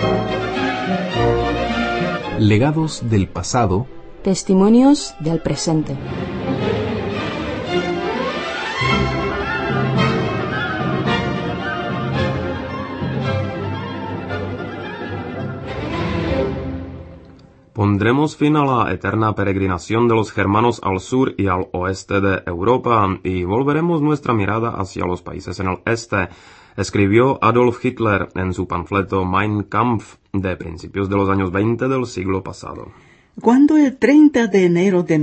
Legados del pasado. Testimonios del presente. Pondremos fin a la eterna peregrinación de los germanos al sur y al oeste de Europa y volveremos nuestra mirada hacia los países en el este, escribió Adolf Hitler en su panfleto Mein Kampf de principios de los años 20 del siglo pasado. Cuando el 30 de enero de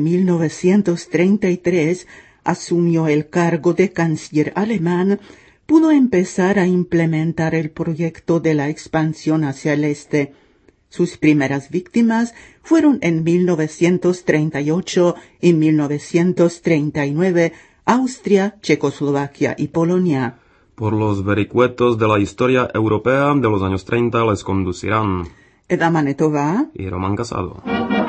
1933 asumió el cargo de canciller alemán, pudo empezar a implementar el proyecto de la expansión hacia el este. Sus primeras víctimas fueron en 1938 y 1939 Austria, Checoslovaquia y Polonia. Por los vericuetos de la historia europea de los años 30 les conducirán Eda Manetová y Román Casado.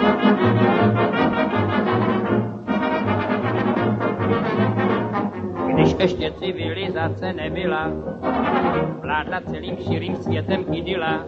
Když ještě civilizace nebyla, vládla celým širým světem idyla.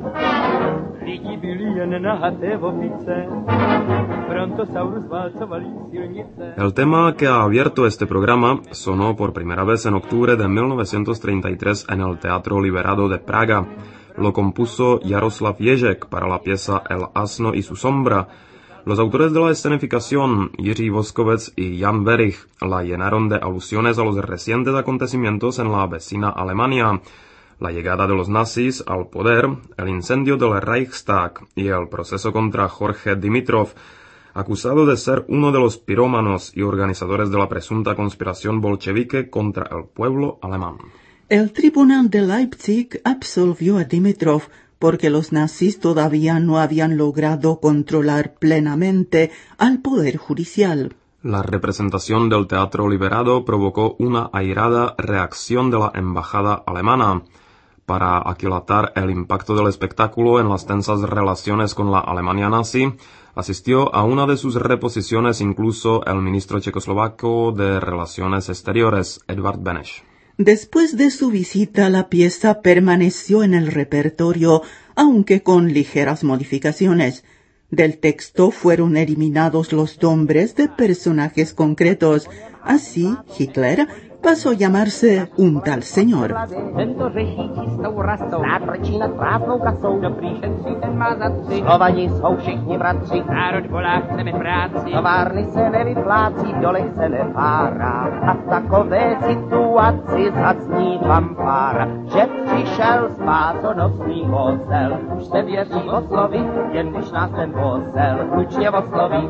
Lidi byli jen nahaté opice, Brontosaurus válcovalý silnice. El tema que ha abierto este programa sonó por primera vez en octubre de 1933 en el Teatro Liberado de Praga. Lo compuso Jaroslav Ježek para la pieza El asno y su sombra. Los autores de la escenificación, Jiří Voskovec y Jan Werich, la llenaron de alusiones a los recientes acontecimientos en la vecina Alemania, la llegada de los nazis al poder, el incendio del Reichstag y el proceso contra Jorge Dimitrov, acusado de ser uno de los pirómanos y organizadores de la presunta conspiración bolchevique contra el pueblo alemán. El tribunal de Leipzig absolvió a Dimitrov porque los nazis todavía no habían logrado controlar plenamente al poder judicial. La representación del Teatro Liberado provocó una airada reacción de la embajada alemana. Para aquilatar el impacto del espectáculo en las tensas relaciones con la Alemania nazi, asistió a una de sus reposiciones incluso el ministro checoslovaco de Relaciones Exteriores, Edvard Beneš. Después de su visita, la pieza permaneció en el repertorio, aunque con ligeras modificaciones. Del texto fueron eliminados los nombres de personajes concretos. Así, Hitler pasó a llamarse un tal señor. Tento řeší čistou rasou, nátrčí nad prázdnou kasou, dobrý šetří, ten má za tři. Slovani jsou všichni bratři, národ volá, chceme práci. Továrny se nevyplácí, v dolech se nepárá. A v takové situaci zacní fanfára, že přišel spásonosný vozel. Už se věří oslovy, jen když nás ten vozel hlučně osloví.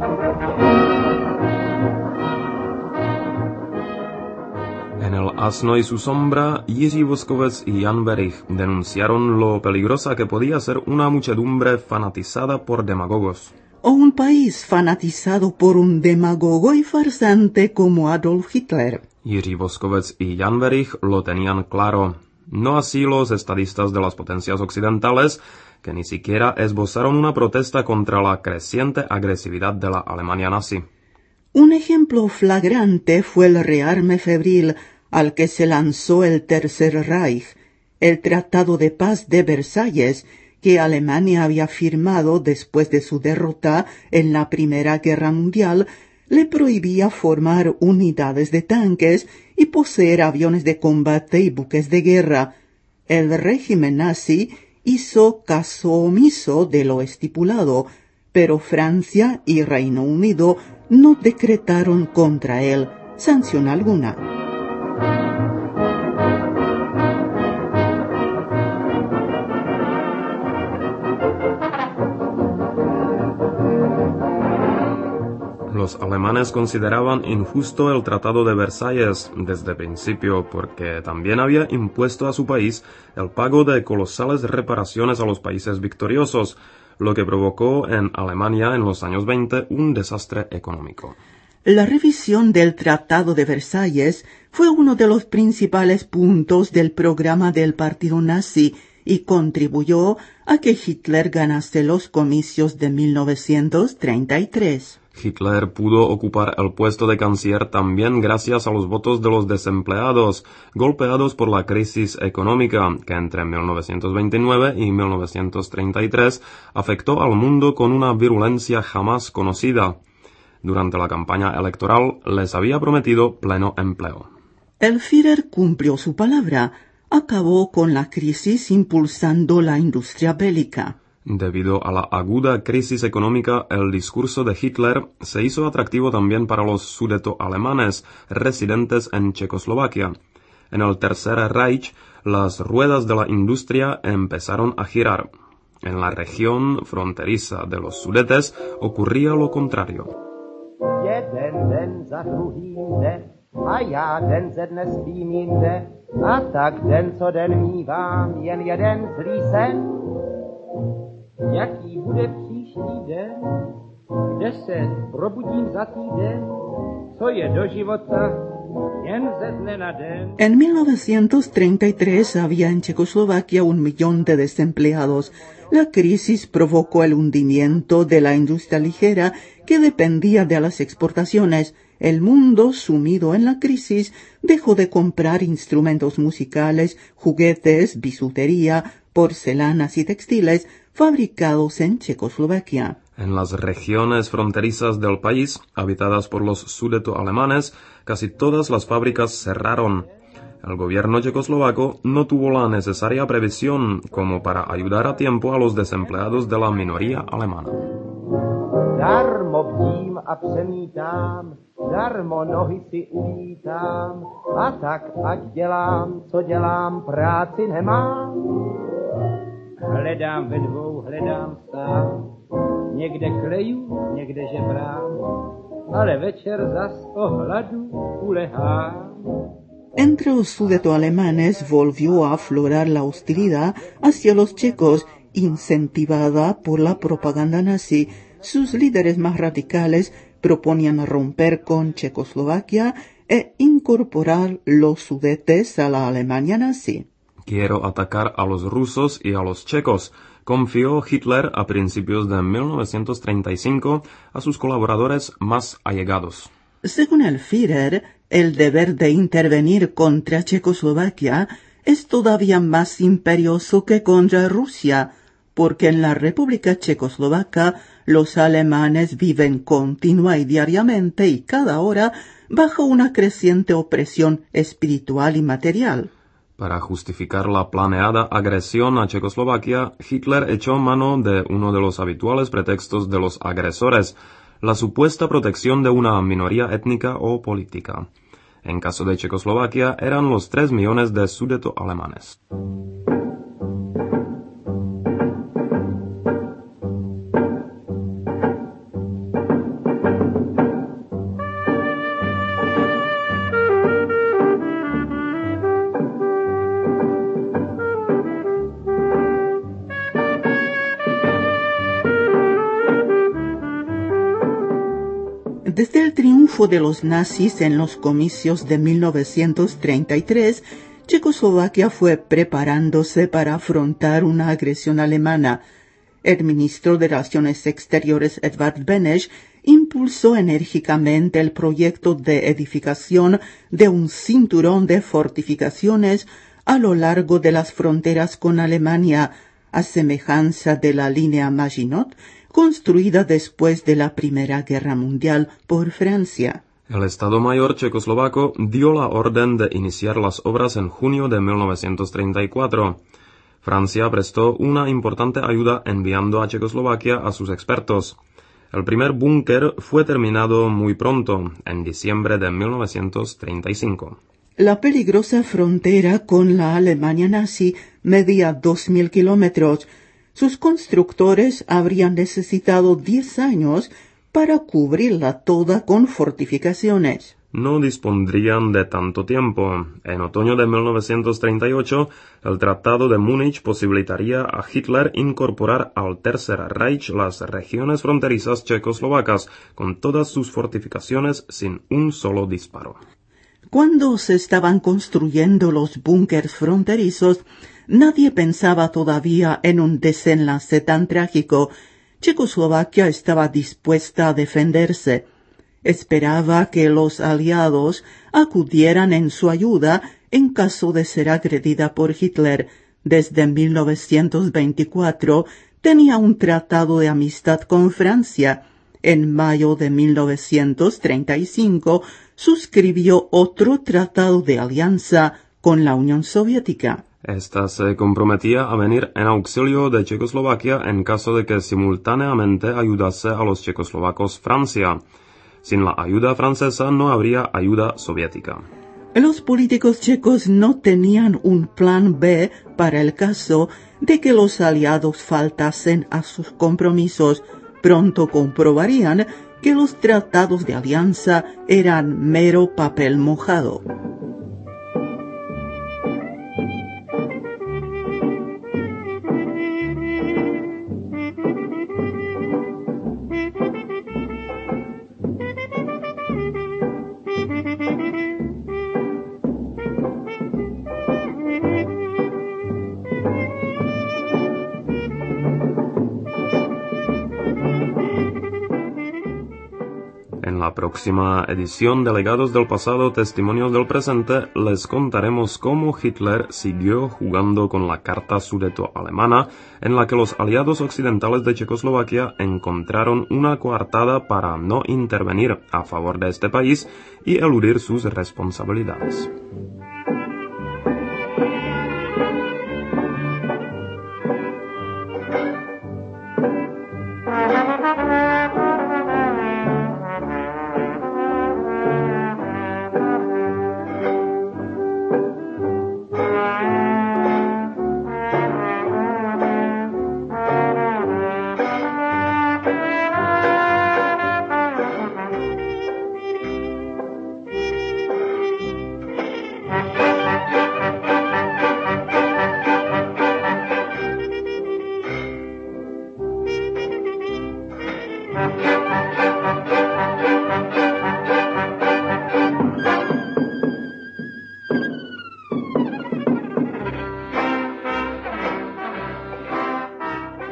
En El asno y su sombra, Jiří Voskovec y Jan Werich denunciaron lo peligrosa que podía ser una muchedumbre fanatizada por demagogos. O un país fanatizado por un demagogo y farsante como Adolf Hitler. Jiří Voskovec y Jan Werich lo tenían claro. No así los estadistas de las potencias occidentales, que ni siquiera esbozaron una protesta contra la creciente agresividad de la Alemania nazi. Un ejemplo flagrante fue el rearme febril al que se lanzó el Tercer Reich, el Tratado de Paz de Versalles, que Alemania había firmado después de su derrota en la Primera Guerra Mundial, le prohibía formar unidades de tanques y poseer aviones de combate y buques de guerra. El régimen nazi hizo caso omiso de lo estipulado, pero Francia y Reino Unido no decretaron contra él sanción alguna. Los alemanes consideraban injusto el Tratado de Versalles desde principio porque también había impuesto a su país el pago de colosales reparaciones a los países victoriosos, lo que provocó en Alemania en los años 20 un desastre económico. La revisión del Tratado de Versalles fue uno de los principales puntos del programa del partido nazi y contribuyó a que Hitler ganase los comicios de 1933. Hitler pudo ocupar el puesto de canciller también gracias a los votos de los desempleados, golpeados por la crisis económica que entre 1929 y 1933 afectó al mundo con una virulencia jamás conocida. Durante la campaña electoral les había prometido pleno empleo. El Führer cumplió su palabra. Acabó con la crisis impulsando la industria bélica. Debido a la aguda crisis económica, el discurso de Hitler se hizo atractivo también para los sudetoalemanes residentes en Checoslovaquia. En el Tercer Reich, las ruedas de la industria empezaron a girar. En la región fronteriza de los Sudetes ocurría lo contrario. Jeden den za druhým jde, a já den ze dne spím jinde, a tak den co den mívám jen jeden zlý sen. Jaký bude příští den, kde se probudím za týden, co je do života jen ze dne na den. En 1933 había en Checoslovaquia 1 millón de desempleados. La crisis provocó el hundimiento de la industria ligera que dependía de las exportaciones. El mundo, sumido en la crisis, dejó de comprar instrumentos musicales, juguetes, bisutería, porcelanas y textiles fabricados en Checoslovaquia. En las regiones fronterizas del país, habitadas por los sudetoalemanes, casi todas las fábricas cerraron. El gobierno checoslovaco no tuvo la necesaria previsión como para ayudar a tiempo a los desempleados de la minoría alemana. Darmo bdím a přemítám, darmo nohy si ulítám, a tak ať dělám, co dělám, práci nemám. Hledám ve dvou, hledám sám, někde kleju, někde žebrám, ale večer zas o hladu ulehám. Entre los sudetoalemanes volvió a aflorar la hostilidad hacia los checos, incentivada por la propaganda nazi. Sus líderes más radicales proponían romper con Checoslovaquia e incorporar los Sudetes a la Alemania nazi. Quiero atacar a los rusos y a los checos, confió Hitler a principios de 1935 a sus colaboradores más allegados. Según el Führer, el deber de intervenir contra Checoslovaquia es todavía más imperioso que contra Rusia, porque en la República Checoslovaca los alemanes viven continua y diariamente y cada hora bajo una creciente opresión espiritual y material. Para justificar la planeada agresión a Checoslovaquia, Hitler echó mano de uno de los habituales pretextos de los agresores, la supuesta protección de una minoría étnica o política. En caso de Checoslovaquia, eran los 3 millones de sudetoalemanes. Desde el triunfo de los nazis en los comicios de 1933, Checoslovaquia fue preparándose para afrontar una agresión alemana. El ministro de Relaciones Exteriores Edvard Beneš impulsó enérgicamente el proyecto de edificación de un cinturón de fortificaciones a lo largo de las fronteras con Alemania, a semejanza de la línea Maginot, construida después de la Primera Guerra Mundial por Francia. El Estado Mayor checoslovaco dio la orden de iniciar las obras en junio de 1934. Francia prestó una importante ayuda enviando a Checoslovaquia a sus expertos. El primer búnker fue terminado muy pronto, en diciembre de 1935. La peligrosa frontera con la Alemania nazi medía 2.000 kilómetros. Sus constructores habrían necesitado 10 años para cubrirla toda con fortificaciones. No dispondrían de tanto tiempo. En otoño de 1938, el Tratado de Múnich posibilitaría a Hitler incorporar al Tercer Reich las regiones fronterizas checoslovacas con todas sus fortificaciones sin un solo disparo. Cuando se estaban construyendo los búnkers fronterizos, nadie pensaba todavía en un desenlace tan trágico. Checoslovaquia estaba dispuesta a defenderse. Esperaba que los aliados acudieran en su ayuda en caso de ser agredida por Hitler. Desde 1924 tenía un tratado de amistad con Francia. En mayo de 1935 suscribió otro tratado de alianza con la Unión Soviética. Esta se comprometía a venir en auxilio de Checoslovaquia en caso de que simultáneamente ayudase a los checoslovacos Francia. Sin la ayuda francesa no habría ayuda soviética. Los políticos checos no tenían un plan B para el caso de que los aliados faltasen a sus compromisos. Pronto comprobarían que los tratados de alianza eran mero papel mojado. En la próxima edición de Legados del Pasado, Testimonios del Presente, les contaremos cómo Hitler siguió jugando con la Carta Sudetoalemana, en la que los aliados occidentales de Checoslovaquia encontraron una coartada para no intervenir a favor de este país y eludir sus responsabilidades.